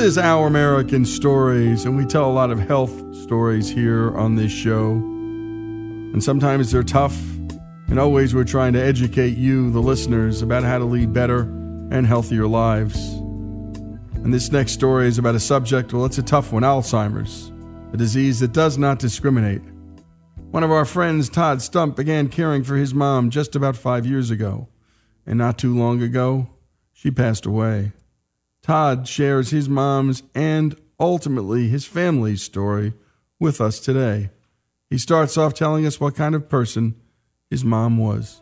is Our American Stories, and we tell a lot of health stories here on this show. And sometimes they're tough, and always we're trying to educate you, the listeners, about how to lead better and healthier lives. And this next story is about a subject, well, it's a tough one, Alzheimer's, a disease that does not discriminate. One of our friends, Todd Stump, began caring for his mom just about 5 years ago. And not too long ago, she passed away. Todd shares his mom's and ultimately his family's story with us today. He starts off telling us what kind of person his mom was.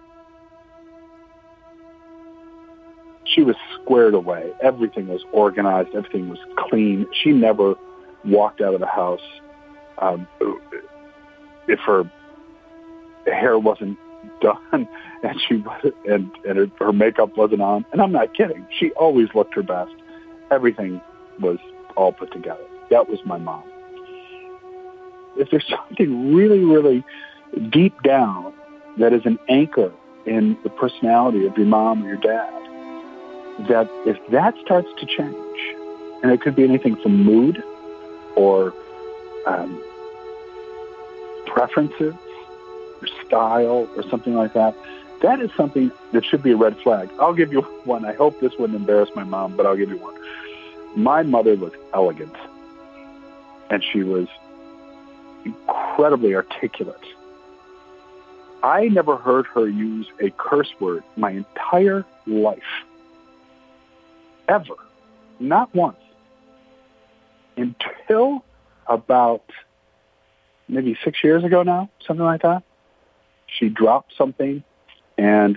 She was squared away. Everything was organized. Everything was clean. She never walked out of the house if her hair wasn't done and her makeup wasn't on. And I'm not kidding. She always looked her best. Everything was all put together. That was my mom. If there's something really, really deep down that is an anchor in the personality of your mom or your dad, that if that starts to change, and it could be anything from mood or preferences or style or something like that, that is something that should be a red flag. I'll give you one. I hope this wouldn't embarrass my mom, but I'll give you one. My mother was elegant, and she was incredibly articulate. I never heard her use a curse word my entire life. Ever. Not once. Until about maybe 6 years ago now, something like that. She dropped something and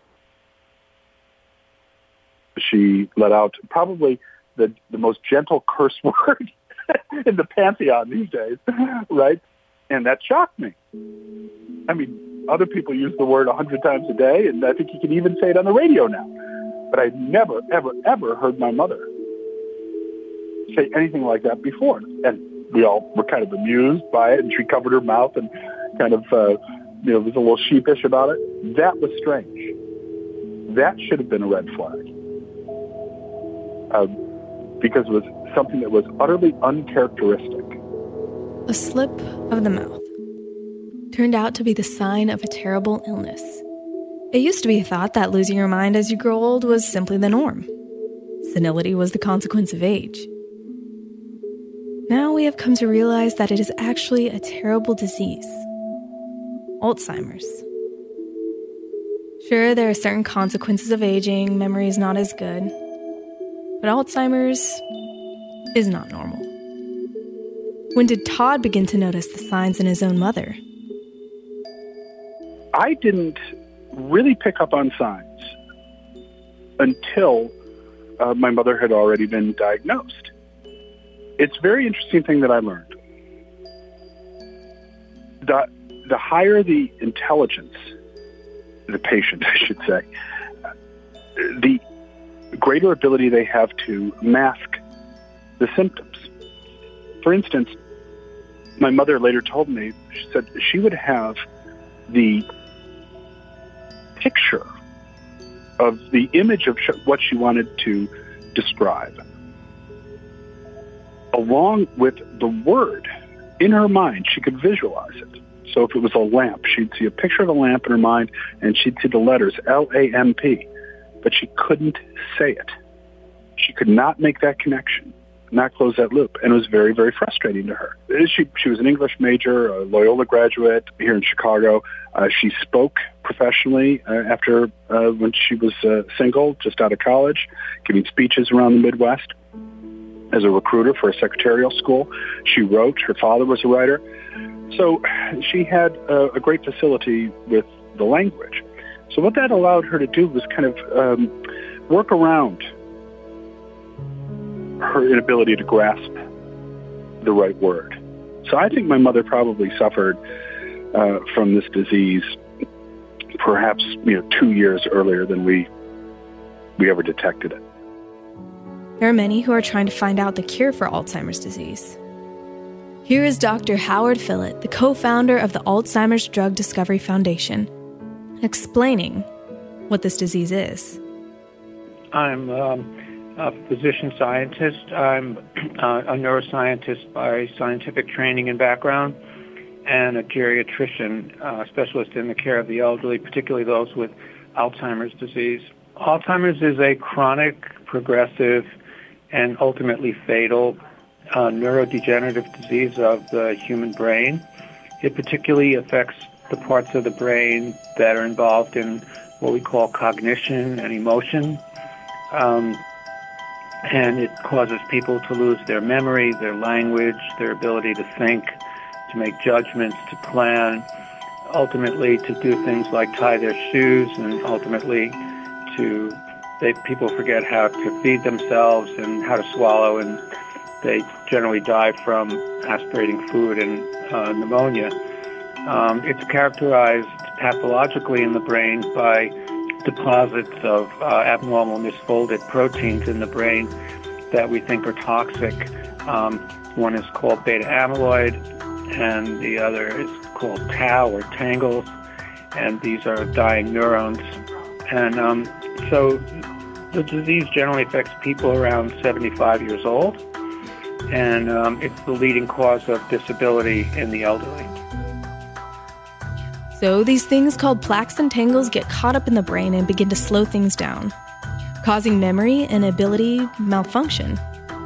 she let out probably the most gentle curse word in the pantheon these days, right? And that shocked me. I mean, other people use the word 100 times a day, and I think you can even say it on the radio now. But I never, ever, ever heard my mother say anything like that before. And we all were kind of amused by it, and she covered her mouth and kind of, was a little sheepish about it. That was strange. That should have been a red flag. Because it was something that was utterly uncharacteristic. A slip of the mouth turned out to be the sign of a terrible illness. It used to be thought that losing your mind as you grow old was simply the norm. Senility was the consequence of age. Now we have come to realize that it is actually a terrible disease. Alzheimer's. Sure, there are certain consequences of aging, memory is not as good, but Alzheimer's is not normal. When did Todd begin to notice the signs in his own mother? I didn't really pick up on signs until my mother had already been diagnosed. It's a very interesting thing that I learned. The higher the intelligence, the patient, I should say, the greater ability they have to mask the symptoms. For instance, my mother later told me, she said she would have the picture of the image of what she wanted to describe, along with the word in her mind. She could visualize it. So if it was a lamp, she'd see a picture of a lamp in her mind, and she'd see the letters LAMP, but she couldn't say it. She could not make that connection, not close that loop, and it was very, very frustrating to her. She was an English major, a Loyola graduate here in Chicago. She spoke professionally after when she was single, just out of college, giving speeches around the Midwest as a recruiter for a secretarial school. She wrote. Her father was a writer. So she had a great facility with the language. So what that allowed her to do was kind of work around her inability to grasp the right word. So I think my mother probably suffered from this disease perhaps 2 years earlier than we ever detected it. There are many who are trying to find out the cure for Alzheimer's disease. Here is Dr. Howard Fillit, the co-founder of the Alzheimer's Drug Discovery Foundation, explaining what this disease is. I'm a physician scientist. I'm a neuroscientist by scientific training and background, and a geriatrician, specialist in the care of the elderly, particularly those with Alzheimer's disease. Alzheimer's is a chronic, progressive, and ultimately fatal neurodegenerative disease of the human brain. It particularly affects the parts of the brain that are involved in what we call cognition and emotion. And it causes people to lose their memory, their language, their ability to think, to make judgments, to plan, ultimately to do things like tie their shoes, and ultimately people forget how to feed themselves and how to swallow, and they generally die from aspirating food and pneumonia. It's characterized pathologically in the brain by deposits of abnormal misfolded proteins in the brain that we think are toxic. One is called beta amyloid, and the other is called tau or tangles, and these are dying neurons. And so the disease generally affects people around 75 years old, and it's the leading cause of disability in the elderly. So these things called plaques and tangles get caught up in the brain and begin to slow things down, causing memory and ability malfunction,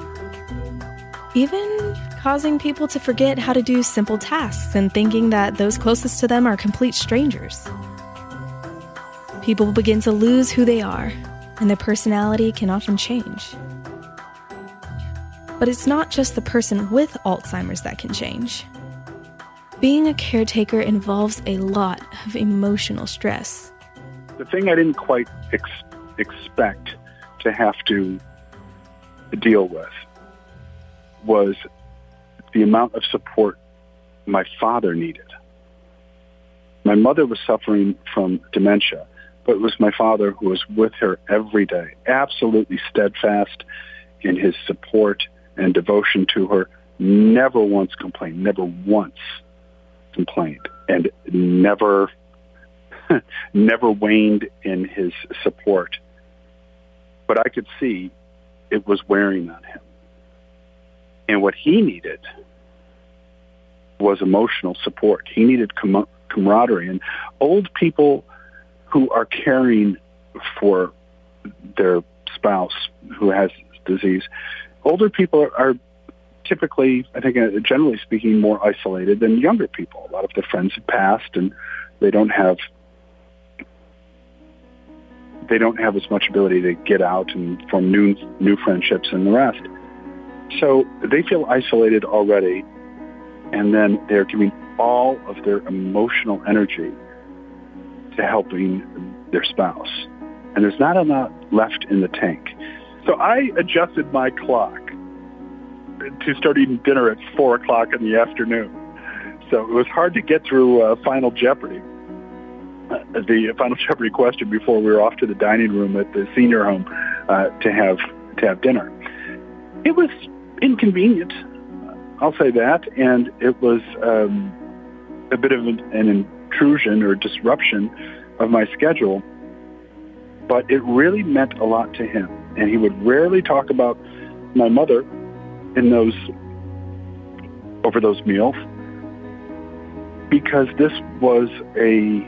even causing people to forget how to do simple tasks and thinking that those closest to them are complete strangers. People begin to lose who they are, and their personality can often change. But it's not just the person with Alzheimer's that can change. Being a caretaker involves a lot of emotional stress. The thing I didn't quite expect to have to deal with was the amount of support my father needed. My mother was suffering from dementia, but it was my father who was with her every day, absolutely steadfast in his support and devotion to her, never once complained, and never waned in his support. But I could see it was wearing on him. And what he needed was emotional support. He needed camaraderie. And old people who are caring for their spouse who has disease, older people are typically, I think, generally speaking, more isolated than younger people. A lot of their friends have passed, and they don't have as much ability to get out and form new friendships and the rest. So they feel isolated already, and then they're giving all of their emotional energy to helping their spouse. And there's not enough left in the tank. So I adjusted my clock to start eating dinner at 4 o'clock in the afternoon. So it was hard to get through Final Jeopardy, the Final Jeopardy question, before we were off to the dining room at the senior home to have dinner. It was inconvenient, I'll say that, and it was a bit of an intrusion or disruption of my schedule, but it really meant a lot to him. And he would rarely talk about my mother over those meals, because this was a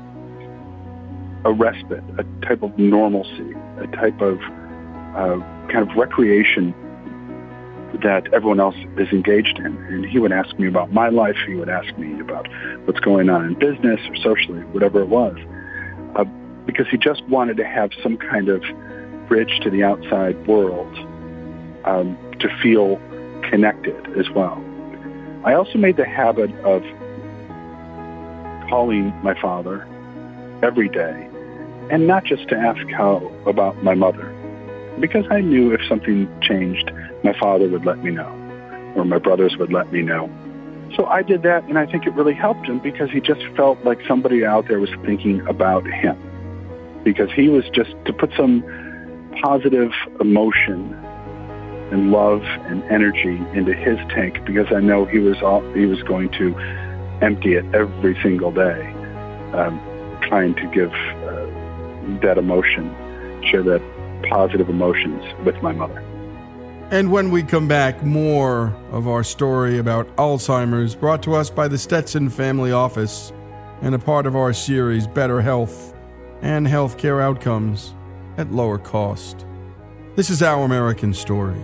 respite, a type of normalcy, a type of kind of recreation that everyone else is engaged in. And he would ask me about my life. He would ask me about what's going on in business or socially, whatever it was, because he just wanted to have some kind of bridge to the outside world, to feel connected as well. I also made the habit of calling my father every day, and not just to ask how about my mother, because I knew if something changed, my father would let me know, or my brothers would let me know. So I did that, and I think it really helped him, because he just felt like somebody out there was thinking about him, because he was just to put some positive emotion and love and energy into his tank, because I know he was going to empty it every single day, trying to give that emotion, share that positive emotions with my mother. And when we come back, more of our story about Alzheimer's, brought to us by the Stetson Family Office and a part of our series, Better Health and Healthcare Outcomes at Lower Cost. This is Our American Stories.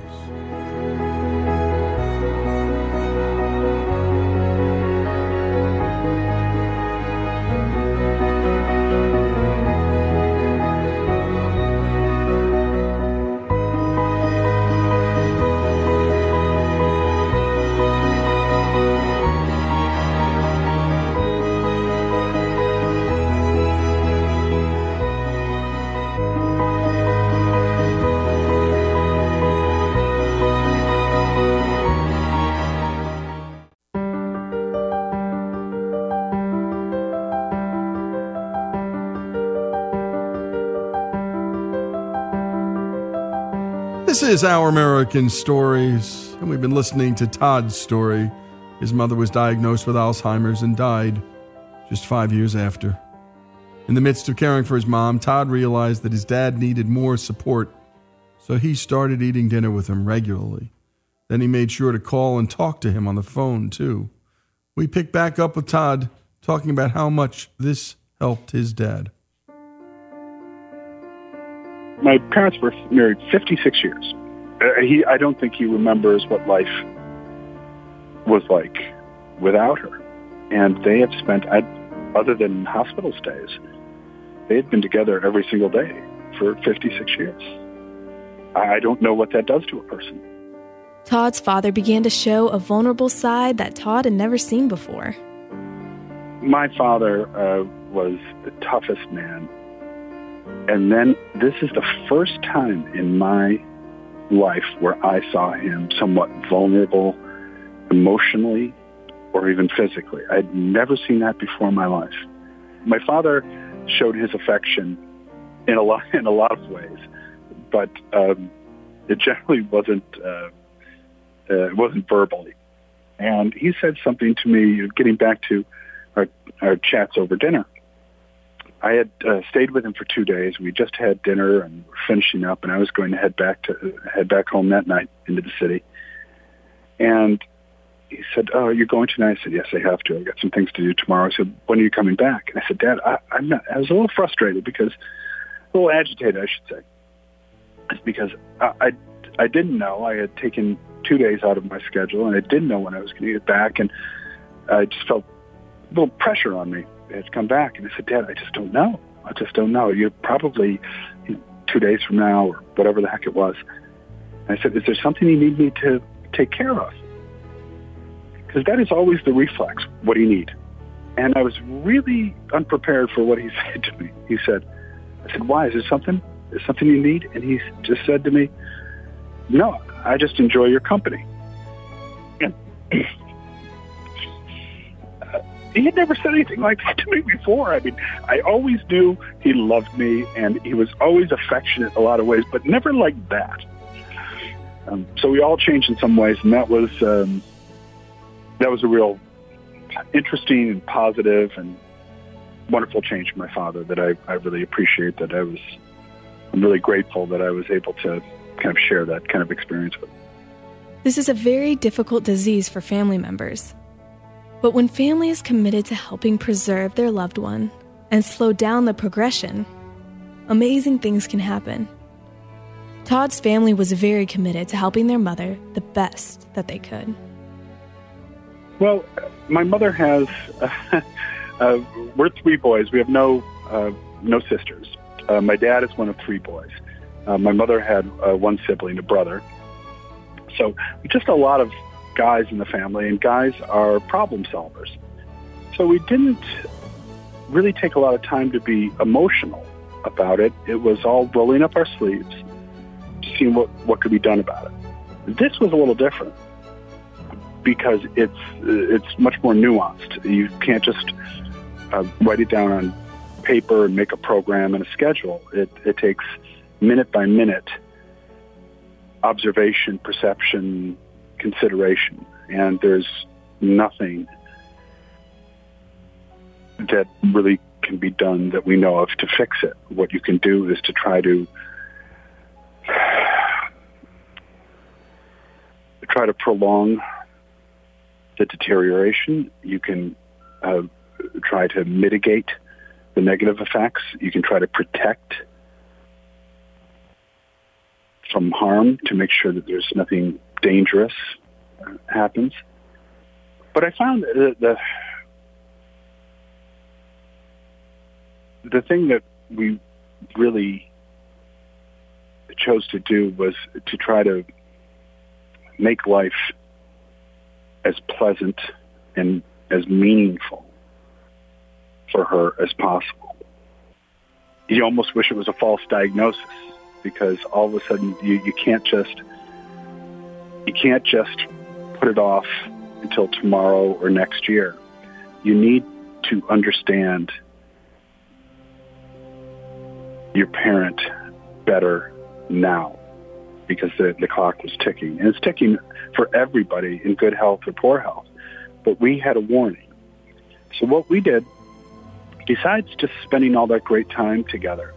This is Our American Stories, and we've been listening to Todd's story. His mother was diagnosed with Alzheimer's and died just 5 years after. In the midst of caring for his mom, Todd realized that his dad needed more support, so he started eating dinner with him regularly. Then he made sure to call and talk to him on the phone, too. We pick back up with Todd talking about how much this helped his dad. My parents were married 56 years. I don't think he remembers what life was like without her. And they have spent, other than hospital stays, they had been together every single day for 56 years. I don't know what that does to a person. Todd's father began to show a vulnerable side that Todd had never seen before. My father was the toughest man. And then this is the first time in my life where I saw him somewhat vulnerable emotionally or even physically. I'd never seen that before in my life. My father showed his affection in a lot of ways, but it generally wasn't verbally. And he said something to me, getting back to our chats over dinner. I had stayed with him for 2 days. We just had dinner and were finishing up, and I was going to head back home that night into the city. And he said, "Oh, you're going tonight?" I said, "Yes, I have to. I've got some things to do tomorrow." He said, "When are you coming back?" And I said, "Dad, I'm not." I was a little frustrated a little agitated, I should say. It's because I didn't know. I had taken 2 days out of my schedule, and I didn't know when I was going to get back, and I just felt a little pressure on me. Had come back, and I said, "Dad, I just don't know. I just don't know. You're probably 2 days from now, or whatever the heck it was." And I said, "Is there something you need me to take care of?" Because that is always the reflex. What do you need? And I was really unprepared for what he said to me. I said, "Why? Is there something you need?" And he just said to me, "No, I just enjoy your company." And he had never said anything like that to me before. I mean, I always knew he loved me, and he was always affectionate in a lot of ways, but never like that. So we all changed in some ways, and that was a real interesting and positive and wonderful change for my father that I really appreciate. I'm really grateful that I was able to kind of share that kind of experience with. This is a very difficult disease for family members. But when family is committed to helping preserve their loved one and slow down the progression, amazing things can happen. Todd's family was very committed to helping their mother the best that they could. Well, my mother has, we're 3 boys. We have no sisters. My dad is one of 3 boys. My mother had 1 sibling, a brother. So just a lot of guys in the family, and guys are problem solvers. So we didn't really take a lot of time to be emotional about it. It was all rolling up our sleeves, seeing what could be done about it. This was a little different because it's much more nuanced. You can't just write it down on paper and make a program and a schedule. It takes minute by minute observation, perception, consideration, and there's nothing that really can be done that we know of to fix it. What you can do is to try to try to prolong the deterioration. You can try to mitigate the negative effects. You can try to protect from harm to make sure that there's nothing dangerous happens. But I found that the thing that we really chose to do was to try to make life as pleasant and as meaningful for her as possible. You almost wish it was a false diagnosis, because all of a sudden you can't just put it off until tomorrow or next year. You need to understand your parent better now, because the clock was ticking. And it's ticking for everybody in good health or poor health. But we had a warning. So what we did, besides just spending all that great time together,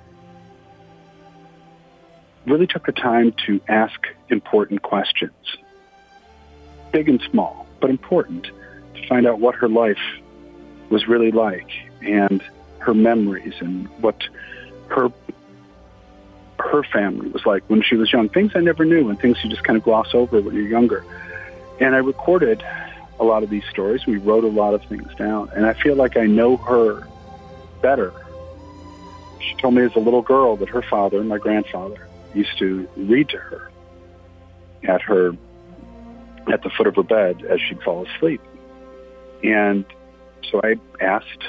really took the time to ask important questions, big and small, but important, to find out what her life was really like and her memories and what her family was like when she was young, things I never knew and things you just kind of gloss over when you're younger. And I recorded a lot of these stories. We wrote a lot of things down, and I feel like I know her better. She told me as a little girl that her father, my grandfather, used to read to her at the foot of her bed as she'd fall asleep. And so I asked,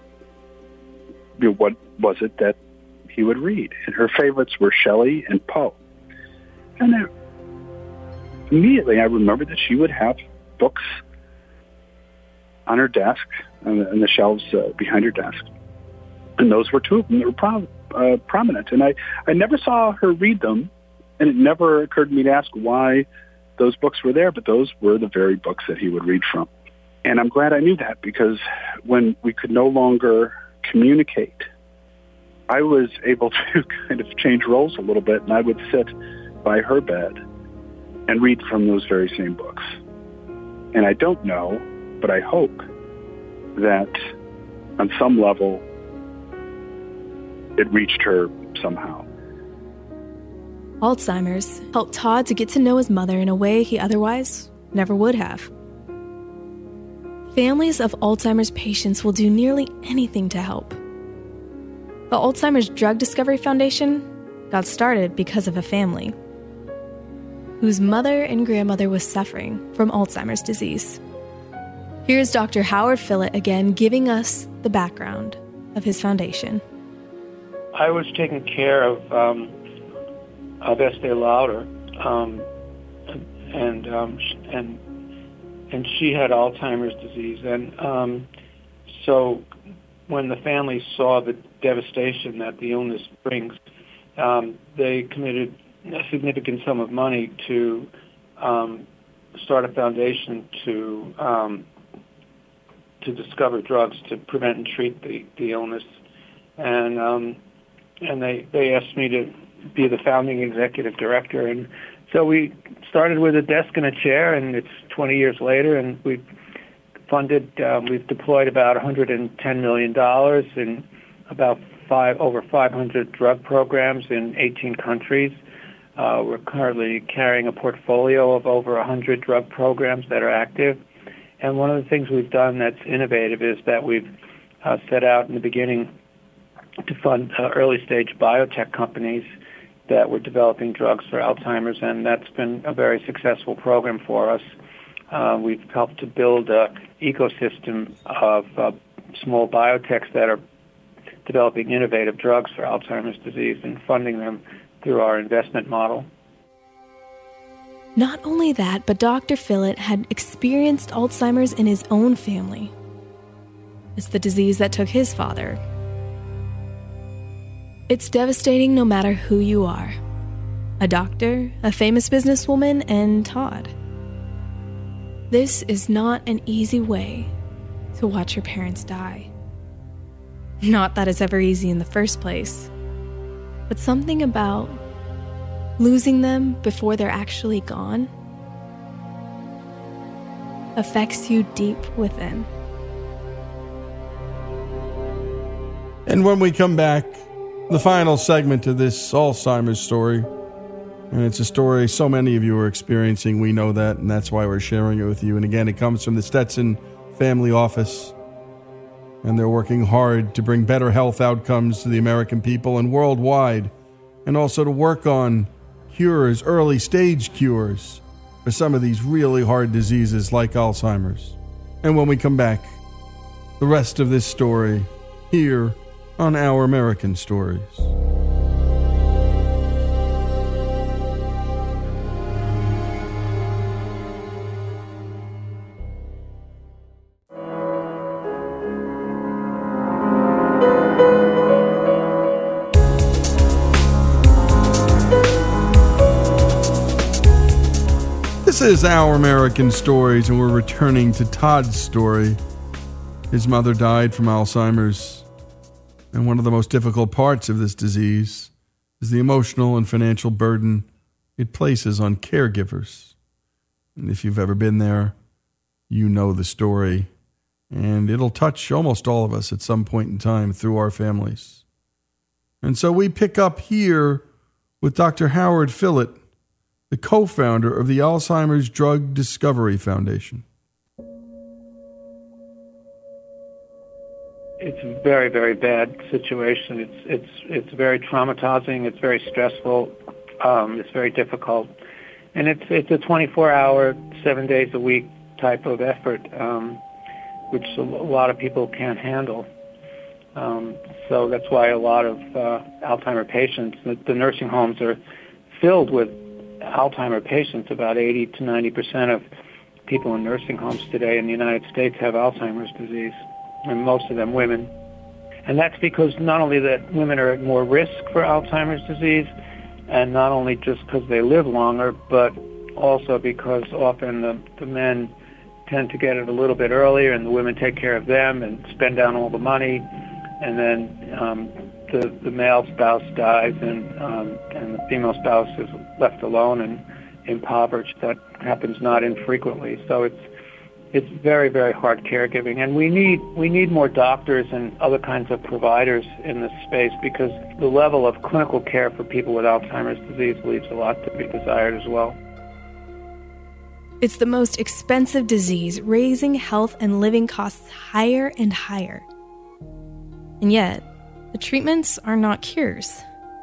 what was it that he would read? And her favorites were Shelley and Poe. And immediately I remembered that she would have books on her desk, on the shelves behind her desk. And those were two of them that were prominent. And I never saw her read them, and it never occurred to me to ask why those books were there, but those were the very books that he would read from. And I'm glad I knew that, because when we could no longer communicate, I was able to kind of change roles a little bit, and I would sit by her bed and read from those very same books. And I don't know, but I hope that on some level it reached her somehow. Alzheimer's helped Todd to get to know his mother in a way he otherwise never would have. Families of Alzheimer's patients will do nearly anything to help. The Alzheimer's Drug Discovery Foundation got started because of a family whose mother and grandmother was suffering from Alzheimer's disease. Here's Dr. Howard Fillit again giving us the background of his foundation. I was taking care of Estee Lauder, and she had Alzheimer's disease, and so when the family saw the devastation that the illness brings, they committed a significant sum of money to start a foundation to discover drugs to prevent and treat the illness, and they asked me to be the founding executive director. And so we started with a desk and a chair, and it's 20 years later, and we've deployed about $110 million in about over 500 drug programs in 18 countries. We're currently carrying a portfolio of over 100 drug programs that are active. And one of the things we've done that's innovative is that we've set out in the beginning to fund early-stage biotech companies that were developing drugs for Alzheimer's, and that's been a very successful program for us. We've helped to build an ecosystem of small biotechs that are developing innovative drugs for Alzheimer's disease and funding them through our investment model. Not only that, but Dr. Fillit had experienced Alzheimer's in his own family. It's the disease that took his father. It's devastating no matter who you are. A doctor, a famous businesswoman, and Todd. This is not an easy way to watch your parents die. Not that it's ever easy in the first place, but something about losing them before they're actually gone affects you deep within. And when we come back, the final segment of this Alzheimer's story, and it's a story so many of you are experiencing, we know that, and that's why we're sharing it with you. And again, it comes from the Stetson Family Office, and they're working hard to bring better health outcomes to the American people and worldwide, and also to work on cures, early stage cures, for some of these really hard diseases like Alzheimer's. And when we come back, the rest of this story here on Our American Stories. This is Our American Stories, and we're returning to Todd's story. His mother died from Alzheimer's, and one of the most difficult parts of this disease is the emotional and financial burden it places on caregivers. And if you've ever been there, you know the story, and it'll touch almost all of us at some point in time through our families. And so we pick up here with Dr. Howard Fillit, the co-founder of the Alzheimer's Drug Discovery Foundation. It's a very, very bad situation. It's very traumatizing. It's very stressful. It's very difficult, and it's a 24-hour, 7 days a week type of effort, which a lot of people can't handle. So that's why a lot of Alzheimer patients, the nursing homes are filled with Alzheimer patients. About 80 to 90% of people in nursing homes today in the United States have Alzheimer's disease, and most of them women. And that's because not only that women are at more risk for Alzheimer's disease, and not only just because they live longer, but also because often the men tend to get it a little bit earlier, and the women take care of them and spend down all the money, and then the male spouse dies, and the female spouse is left alone and impoverished. That happens not infrequently. So it's very, very hard caregiving, and we need more doctors and other kinds of providers in this space, because the level of clinical care for people with Alzheimer's disease leaves a lot to be desired as well. It's the most expensive disease, raising health and living costs higher and higher. And yet, the treatments are not cures,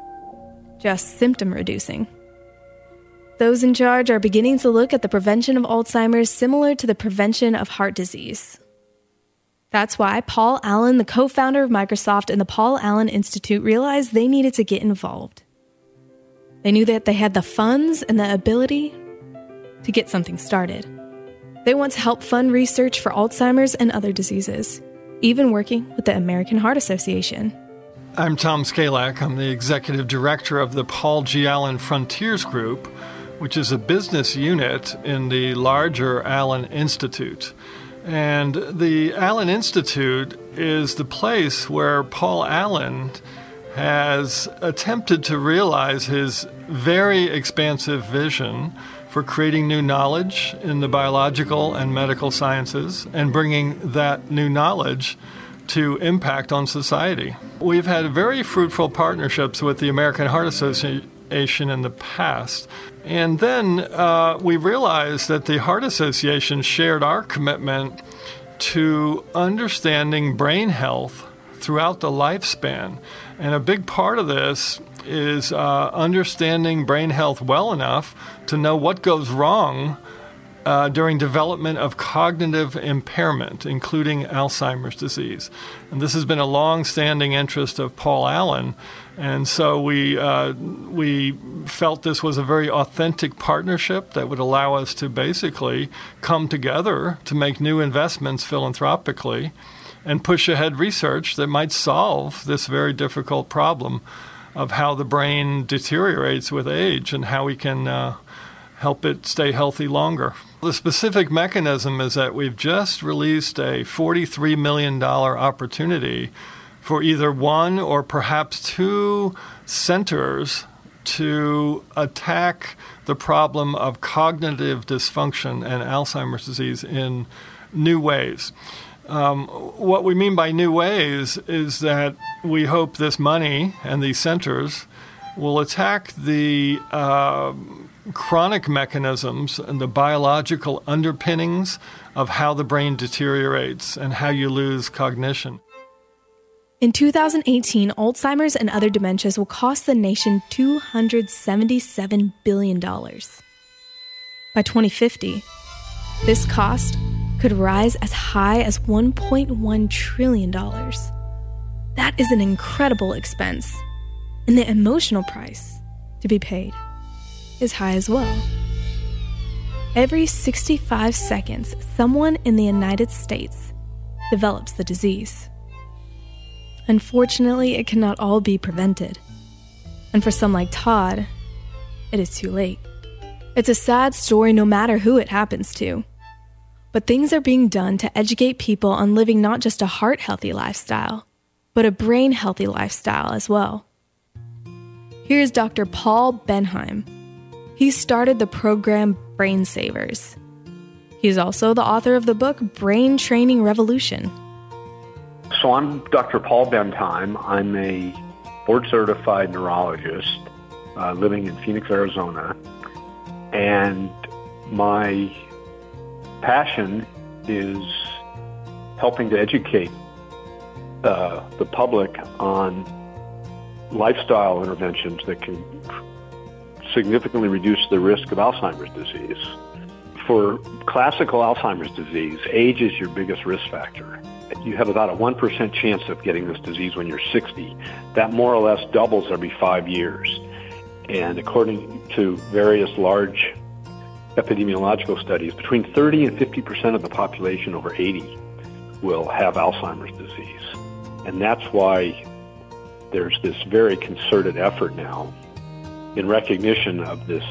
just symptom reducing. Those in charge are beginning to look at the prevention of Alzheimer's similar to the prevention of heart disease. That's why Paul Allen, the co-founder of Microsoft and the Paul Allen Institute, realized they needed to get involved. They knew that they had the funds and the ability to get something started. They want to help fund research for Alzheimer's and other diseases, even working with the American Heart Association. I'm Tom Skalak. I'm the executive director of the Paul G. Allen Frontiers Group, which is a business unit in the larger Allen Institute. And the Allen Institute is the place where Paul Allen has attempted to realize his very expansive vision for creating new knowledge in the biological and medical sciences and bringing that new knowledge to impact on society. We've had very fruitful partnerships with the American Heart Association in the past. And then we realized that the Heart Association shared our commitment to understanding brain health throughout the lifespan. And a big part of this is understanding brain health well enough to know what goes wrong during development of cognitive impairment, including Alzheimer's disease. And this has been a long-standing interest of Paul Allen. And so we felt this was a very authentic partnership that would allow us to basically come together to make new investments philanthropically and push ahead research that might solve this very difficult problem of how the brain deteriorates with age and how we can help it stay healthy longer. The specific mechanism is that we've just released a $43 million opportunity for either one or perhaps two centers to attack the problem of cognitive dysfunction and Alzheimer's disease in new ways. What we mean by new ways is that we hope this money and these centers will attack the chronic mechanisms and the biological underpinnings of how the brain deteriorates and how you lose cognition. In 2018, Alzheimer's and other dementias will cost the nation $277 billion. By 2050, this cost could rise as high as $1.1 trillion. That is an incredible expense, and the emotional price to be paid is high as well. Every 65 seconds, someone in the United States develops the disease. Unfortunately, it cannot all be prevented. And for some like Todd, it is too late. It's a sad story no matter who it happens to. But things are being done to educate people on living not just a heart-healthy lifestyle, but a brain-healthy lifestyle as well. Here's Dr. Paul Benheim. He started the program Brain Savers. He's also the author of the book Brain Training Revolution. So I'm Dr. Paul Bentheim. I'm a board-certified neurologist living in Phoenix, Arizona. And my passion is helping to educate the public on lifestyle interventions that can significantly reduce the risk of Alzheimer's disease. For classical Alzheimer's disease, age is your biggest risk factor. You have about a 1% chance of getting this disease when you're 60. That more or less doubles every 5 years. And according to various large epidemiological studies, between 30 and 50% of the population over 80 will have Alzheimer's disease. And that's why there's this very concerted effort now in recognition of this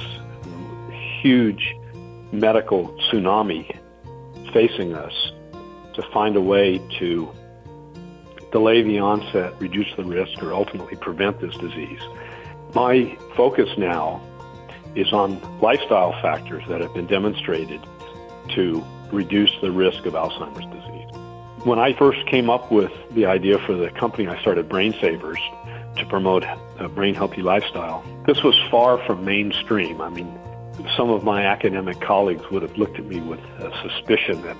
huge medical tsunami facing us to find a way to delay the onset, reduce the risk, or ultimately prevent this disease. My focus now is on lifestyle factors that have been demonstrated to reduce the risk of Alzheimer's disease. When I first came up with the idea for the company, I started Brain Savers to promote a brain-healthy lifestyle. This was far from mainstream. I mean, some of my academic colleagues would have looked at me with suspicion that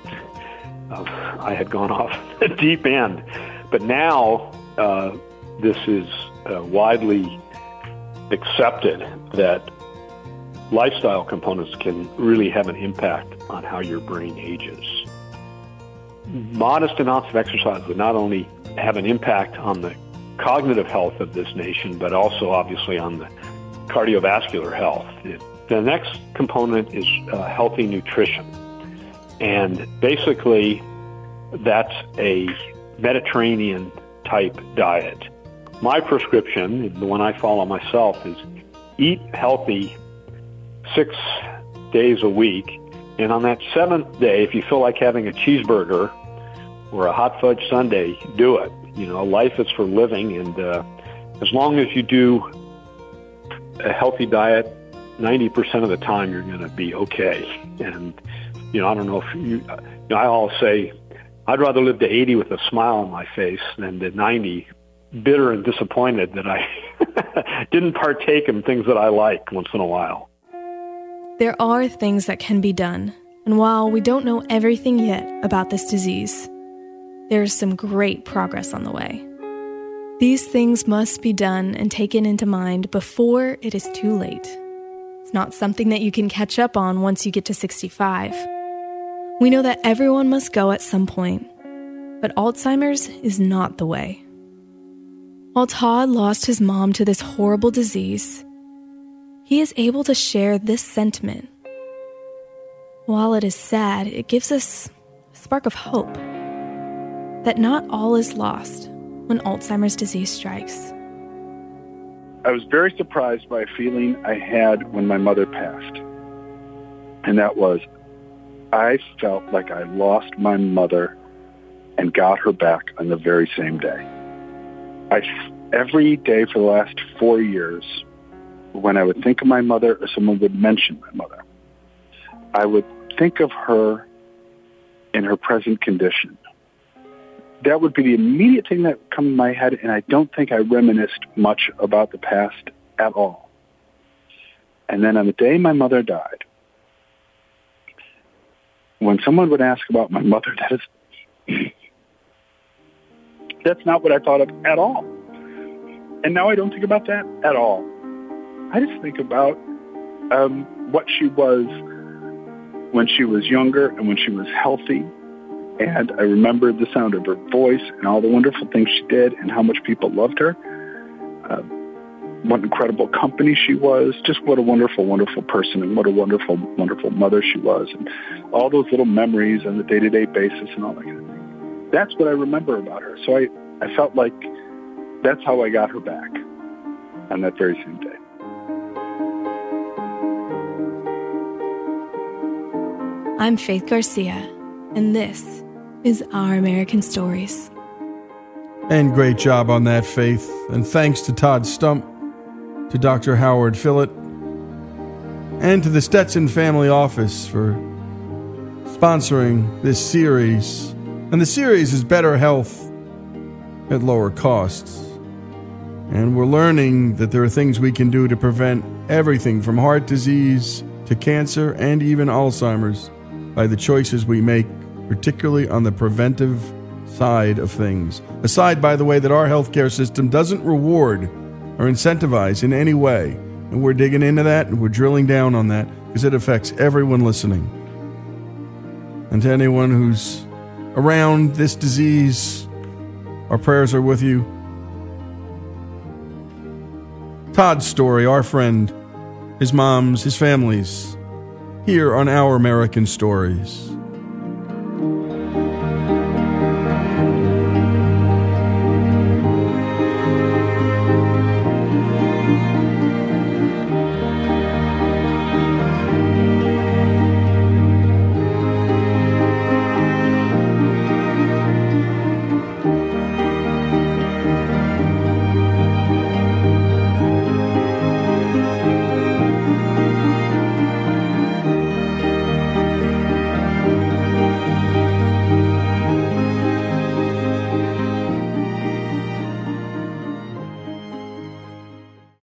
I had gone off the deep end. But now this is widely accepted that lifestyle components can really have an impact on how your brain ages. Modest amounts of exercise would not only have an impact on the cognitive health of this nation, but also obviously on the cardiovascular health. The next component is healthy nutrition. And basically, that's a Mediterranean-type diet. My prescription, the one I follow myself, is eat healthy 6 days a week. And on that 7th day, if you feel like having a cheeseburger or a hot fudge sundae, do it. You know, life is for living. And as long as you do a healthy diet, 90% of the time you're going to be okay. And you know, I don't know if I always say, I'd rather live to 80 with a smile on my face than to 90 bitter and disappointed that I didn't partake in things that I like once in a while. There are things that can be done, and while we don't know everything yet about this disease, there is some great progress on the way. These things must be done and taken into mind before it is too late. It's not something that you can catch up on once you get to 65. We know that everyone must go at some point, but Alzheimer's is not the way. While Todd lost his mom to this horrible disease, he is able to share this sentiment. While it is sad, it gives us a spark of hope that not all is lost when Alzheimer's disease strikes. I was very surprised by a feeling I had when my mother passed. And that was, I felt like I lost my mother and got her back on the very same day. Every day for the last 4 years when I would think of my mother or someone would mention my mother, I would think of her in her present condition. That would be the immediate thing that would come in my head, and I don't think I reminisced much about the past at all. And then on the day my mother died, when someone would ask about my mother, that's not what I thought of at all. And now I don't think about that at all. I just think about what she was when she was younger and when she was healthy. And I remember the sound of her voice and all the wonderful things she did and how much people loved her. What incredible company she was. Just what a wonderful, wonderful person, and what a wonderful, wonderful mother she was. And all those little memories on the day-to-day basis and all that kind of thing. That's what I remember about her. So I felt like that's how I got her back on that very same day. I'm Faith Garcia, and this is Our American Stories. And great job on that, Faith. And thanks to Todd Stump, to Dr. Howard Fillett, and to the Stetson Family Office for sponsoring this series. And the series is Better Health at Lower Costs. And we're learning that there are things we can do to prevent everything from heart disease to cancer and even Alzheimer's by the choices we make, particularly on the preventive side of things. A side, by the way, that our healthcare system doesn't reward or incentivize in any way. And we're digging into that and we're drilling down on that because it affects everyone listening. And to anyone who's around this disease, our prayers are with you. Todd's story, our friend, his mom's, his family's, here on Our American Stories.